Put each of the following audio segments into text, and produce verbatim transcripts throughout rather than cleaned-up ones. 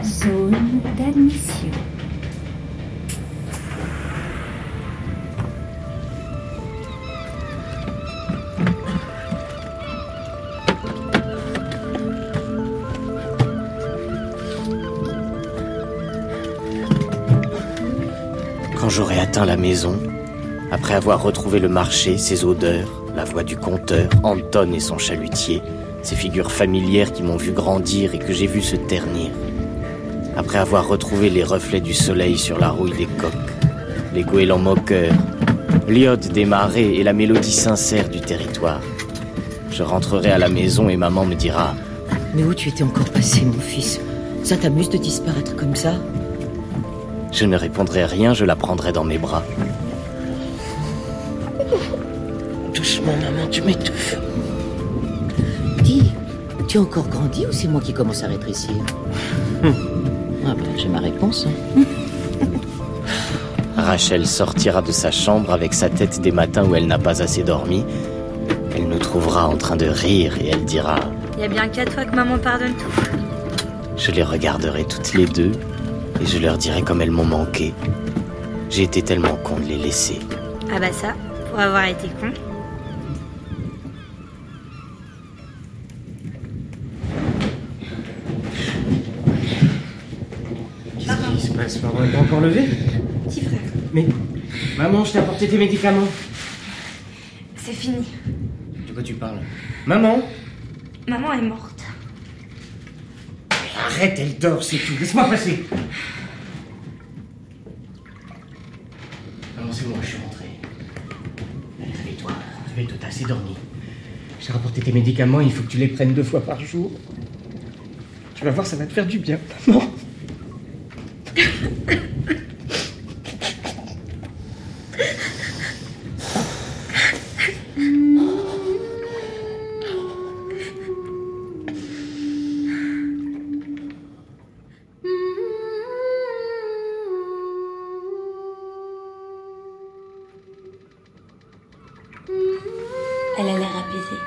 Zone d'admission. Quand j'aurai atteint la maison, après avoir retrouvé le marché, ses odeurs, la voix du compteur, Anton et son chalutier, ces figures familières qui m'ont vu grandir et que j'ai vu se ternir. Après avoir retrouvé les reflets du soleil sur la rouille des coques, les goélands moqueurs, l'iode des marais et la mélodie sincère du territoire, je rentrerai à la maison et maman me dira « Mais où tu étais encore passé, mon fils? Ça t'amuse de disparaître comme ça ?» Je ne répondrai rien, je la prendrai dans mes bras. Doucement, maman, tu m'étouffes. Dis, tu as encore grandi ou c'est moi qui commence à rétrécir? Ah ben, j'ai ma réponse. Hein. Rachel sortira de sa chambre avec sa tête des matins où elle n'a pas assez dormi. Elle nous trouvera en train de rire et elle dira « Y a bien qu'à toi que maman pardonne tout. » Je les regarderai toutes les deux et je leur dirai comme elles m'ont manqué. J'ai été tellement con de les laisser. Ah bah ça, pour avoir été con. Qu'est-ce qui se passe? Maman n'est pas encore levée? Petit frère. Mais, maman, je t'ai apporté tes médicaments. C'est fini. De quoi tu parles? Maman? Maman est morte. Mais arrête, elle dort, c'est tout. Laisse-moi passer. Maman, c'est moi, je suis rentré. Allez, réveille-toi. Réveille-toi, t'as assez dormi. J'ai rapporté tes médicaments, il faut que tu les prennes deux fois par jour. Tu vas voir, ça va te faire du bien. Maman. Elle a l'air apaisée.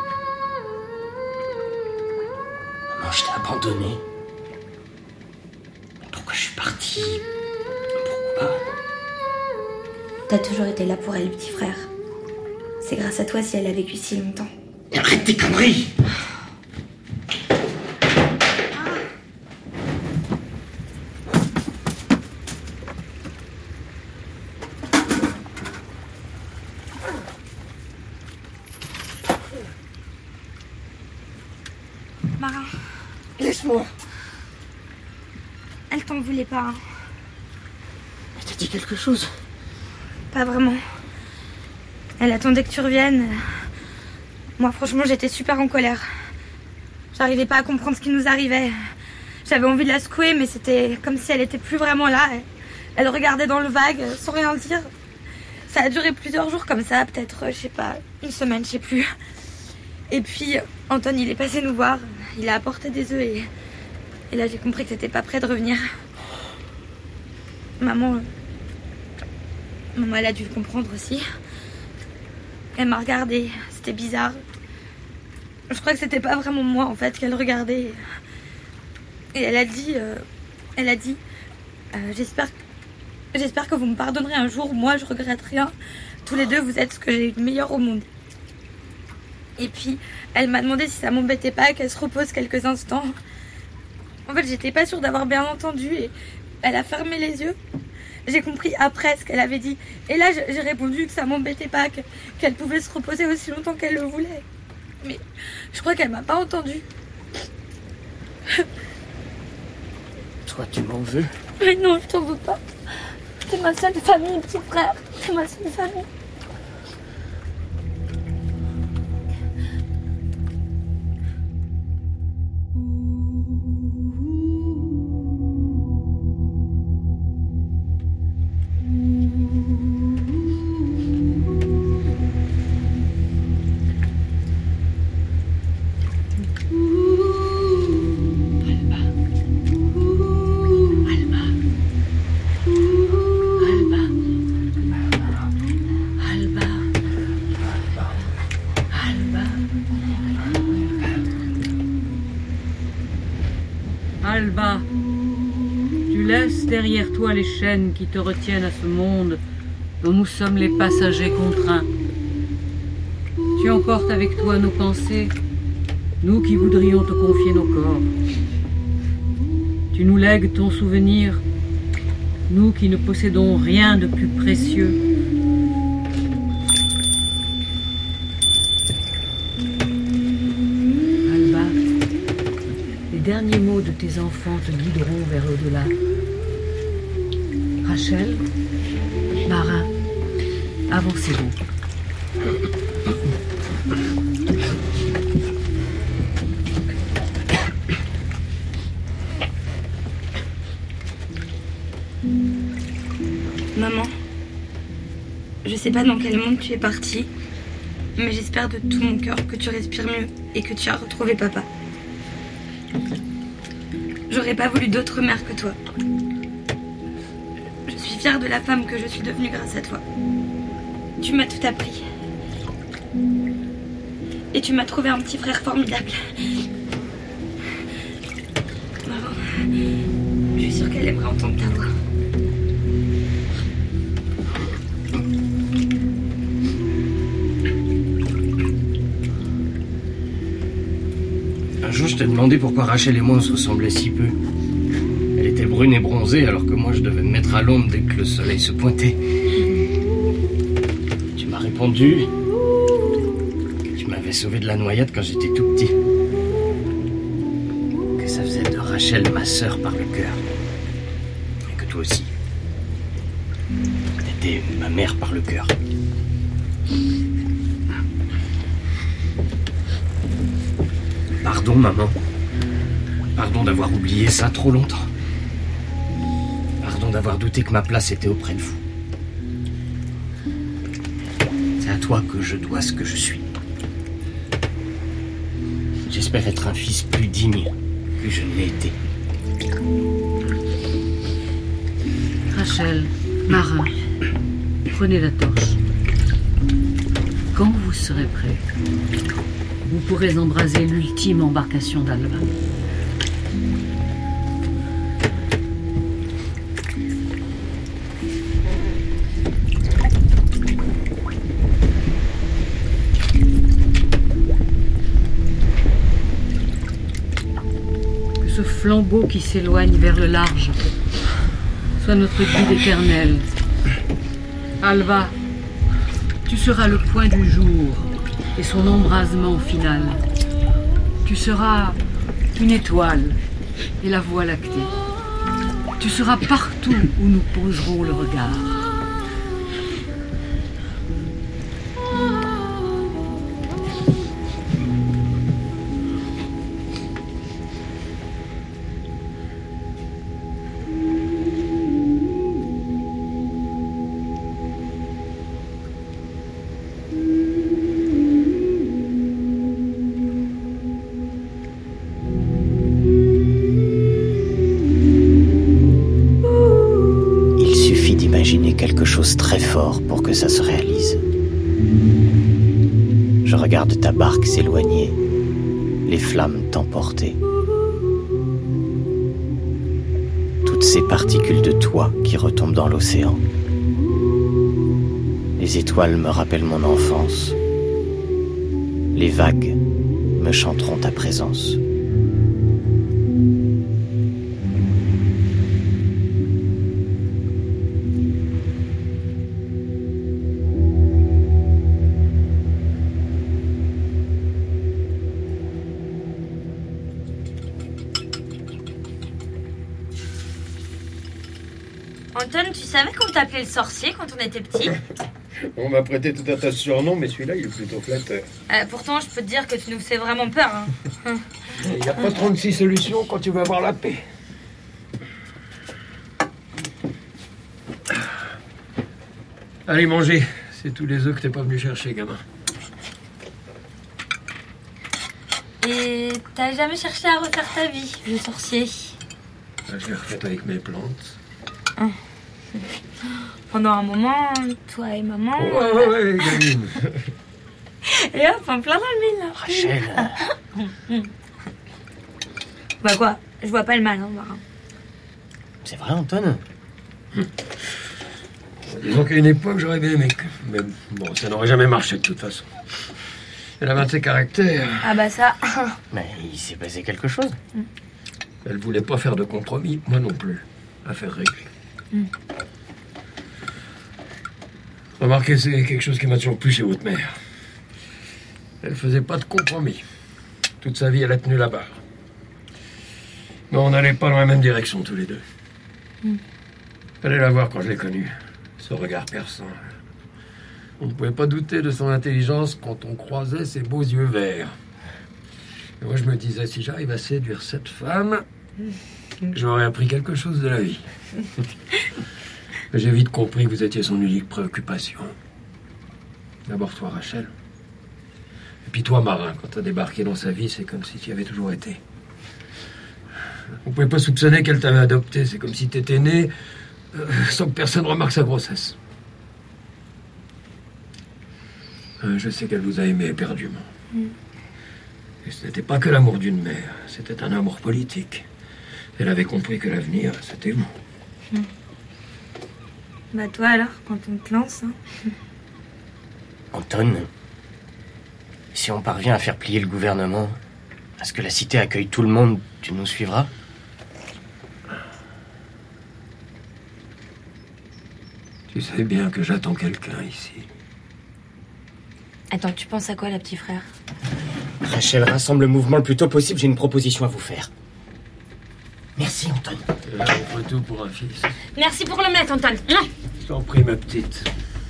Maman, je t'ai abandonné. Pourquoi je suis parti? Pourquoi? T'as toujours été là pour elle, petit frère. C'est grâce à toi si elle a vécu si longtemps. Mais arrête tes conneries! Marin, Laisse-moi! elle t'en voulait pas, hein. Elle t'a dit quelque chose? Pas vraiment. Elle attendait que tu reviennes. Moi, franchement, j'étais super en colère. J'arrivais pas à comprendre ce qui nous arrivait. J'avais envie de la secouer, mais c'était comme si elle était plus vraiment là. Elle regardait dans le vague, sans rien dire. Ça a duré plusieurs jours comme ça, peut-être, je sais pas, une semaine, je sais plus. Et puis, Anton, il est passé nous voir. Il a apporté des œufs et, et là, j'ai compris que t'étais pas prêt de revenir. Maman... Maman, elle a dû le comprendre aussi. Elle m'a regardée, c'était bizarre. Je crois que c'était pas vraiment moi, en fait, qu'elle regardait. Et elle a dit... Euh, elle a dit... Euh, j'espère, j'espère que vous me pardonnerez un jour. Moi, je regrette rien. Tous les deux, vous êtes ce que j'ai eu de meilleur au monde. Et puis, elle m'a demandé si ça m'embêtait pas, qu'elle se repose quelques instants. En fait, j'étais pas sûre d'avoir bien entendu et elle a fermé les yeux. J'ai compris après ce qu'elle avait dit. Et là, j'ai répondu que ça m'embêtait pas, que, qu'elle pouvait se reposer aussi longtemps qu'elle le voulait. Mais je crois qu'elle m'a pas entendu. Toi, tu m'en veux? Mais non, je t'en veux pas. T'es ma seule famille, petit frère. T'es ma seule famille. Alba, derrière toi les chaînes qui te retiennent à ce monde dont nous sommes les passagers contraints. Tu emportes avec toi nos pensées, nous qui voudrions te confier nos corps. Tu nous lègues ton souvenir, nous qui ne possédons rien de plus précieux. Alba, les derniers mots de tes enfants te guideront vers l'au-delà. Rachel, Marin, avancez-vous. Maman, je sais pas dans quel monde tu es partie, mais j'espère de tout mon cœur que tu respires mieux et que tu as retrouvé papa. J'aurais pas voulu d'autre mère que toi. Je suis fière de la femme que je suis devenue grâce à toi. Tu m'as tout appris. Et tu m'as trouvé un petit frère formidable. Maman, je suis sûre qu'elle aimerait entendre ta voix. Un jour, je t'ai demandé pourquoi Rachel et moi on se ressemblaient si peu. Elle était brune et bronzée, alors que moi je devais me mettre à l'ombre dès que le soleil se pointait. Tu m'as répondu que tu m'avais sauvé de la noyade quand j'étais tout petit. Que ça faisait de Rachel ma sœur par le cœur. Et que toi aussi. T'étais ma mère par le cœur. Pardon, maman. Pardon d'avoir oublié ça trop longtemps. Pardon d'avoir douté que ma place était auprès de vous. C'est à toi que je dois ce que je suis. J'espère être un fils plus digne que je ne l'ai été. Rachel, Marin, prenez la torche. Quand vous serez prêts, vous pourrez embraser l'ultime embarcation d'Alba. Que ce flambeau qui s'éloigne vers le large soit notre guide éternel. Alba, tu seras le point du jour et son embrasement final. Tu seras une étoile et la voie lactée. Tu seras partout où nous poserons le regard. Quelque chose très fort pour que ça se réalise. Je regarde ta barque s'éloigner, les flammes t'emporter. Toutes ces particules de toi qui retombent dans l'océan. Les étoiles me rappellent mon enfance. Les vagues me chanteront ta présence. Anton, tu savais qu'on t'appelait le sorcier quand on était petit? On m'a prêté tout un tas de surnoms, mais celui-là, il est plutôt flatteur. Euh, pourtant, je peux te dire que tu nous fais vraiment peur. Hein. Il n'y a pas trente-six solutions quand tu vas avoir la paix. Allez, manger. C'est tous les œufs que t'es pas venu chercher, gamin. Et t'as jamais cherché à refaire ta vie, le sorcier? Je l'ai refaite avec mes plantes. Hum. Pendant un moment, toi et maman... Ouais, ouais, ouais, gamine. Et hop, en plein dans le mille, là. Rachel. Bah quoi, je vois pas le mal, hein, Marin. C'est vrai, Anton? hum. Disons qu'à une époque, j'aurais bien aimé. Mais bon, ça n'aurait jamais marché de toute façon. Elle avait un de ses caractères. Ah bah ça... Mais il s'est passé quelque chose. Mm. Elle voulait pas faire de compromis, moi non plus. Affaire réglée. Mm. Remarquez, c'est quelque chose qui m'a toujours plu chez votre mère. Elle faisait pas de compromis. Toute sa vie, elle a tenu la barre. Mais on n'allait pas dans la même direction tous les deux. Mm. Fallait la voir quand je l'ai connue. Ce regard perçant. On ne pouvait pas douter de son intelligence quand on croisait ses beaux yeux verts. Et moi, je me disais, si j'arrive à séduire cette femme, j'aurais appris quelque chose de la vie. Mais j'ai vite compris que vous étiez son unique préoccupation. D'abord toi, Rachel. Et puis toi, Marin, quand t'as débarqué dans sa vie, c'est comme si tu y avais toujours été. On pouvait pas soupçonner qu'elle t'avait adopté. C'est comme si t'étais né euh, sans que personne remarque sa grossesse. Euh, je sais qu'elle vous a aimé éperdument. Mm. Et ce n'était pas que l'amour d'une mère, c'était un amour politique. Elle avait compris que l'avenir, c'était vous. Mm. Bah toi alors, quand on te lance... Hein. Anton, si on parvient à faire plier le gouvernement, à ce que la cité accueille tout le monde, tu nous suivras? Tu sais bien que j'attends quelqu'un ici. Attends, tu penses à quoi, la petite frère? Rachel, rassemble le mouvement le plus tôt possible, j'ai une proposition à vous faire. Merci, Anton. Là, on fait tout pour un fils. Merci pour le mettre, Anton. Je t'en prie, ma petite.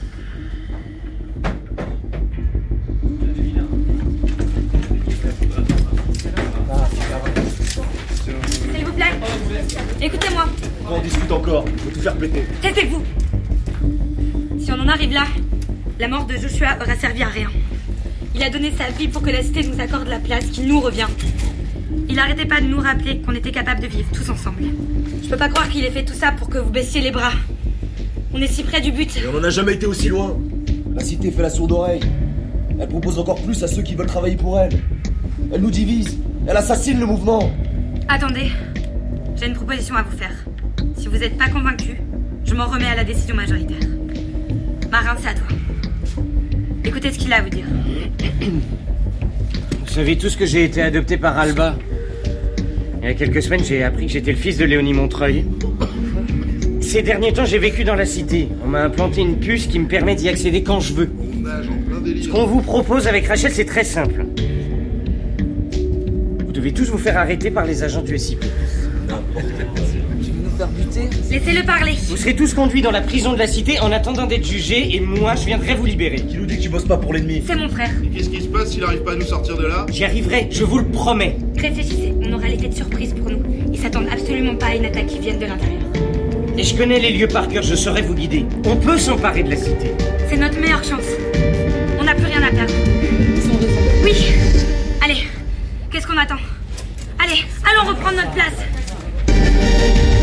S'il vous plaît, écoutez-moi. On discute encore, faut tout faire péter. Taisez-vous. Si on en arrive là, la mort de Joshua aura servi à rien. Il a donné sa vie pour que la cité nous accorde la place qui nous revient. Il n'arrêtait pas de nous rappeler qu'on était capables de vivre tous ensemble. Je peux pas croire qu'il ait fait tout ça pour que vous baissiez les bras. On est si près du but. Et on n'en a jamais été aussi loin. La cité fait la sourde oreille. Elle propose encore plus à ceux qui veulent travailler pour elle. Elle nous divise. Elle assassine le mouvement. Attendez, j'ai une proposition à vous faire. Si vous n'êtes pas convaincu, je m'en remets à la décision majoritaire. Marin, c'est à toi. Écoutez ce qu'il a à vous dire. Vous savez tous que j'ai été adopté par Alba. Il y a quelques semaines, j'ai appris que j'étais le fils de Léonie Montreuil. Ces derniers temps, j'ai vécu dans la cité. On m'a implanté une puce qui me permet d'y accéder quand je veux. Ce qu'on vous propose avec Rachel, c'est très simple. Vous devez tous vous faire arrêter par les agents du S I P. Tu veux nous faire buter? Laissez-le parler. Vous serez tous conduits dans la prison de la cité en attendant d'être jugés, et moi, je viendrai vous libérer. Qui nous dit que tu bosses pas pour l'ennemi? C'est mon frère. Et qu'est-ce qui se passe s'il arrive pas à nous sortir de là? J'y arriverai, je vous le promets. Réfléchissez, on aura l'effet de surprise pour nous. Ils s'attendent absolument pas à une attaque qui vienne de l'intérieur. Et je connais les lieux par cœur, je saurai vous guider. On peut s'emparer de la cité. C'est notre meilleure chance. On n'a plus rien à perdre. Ils ont raison. Oui. Allez, qu'est-ce qu'on attend? Allez, allons reprendre notre place.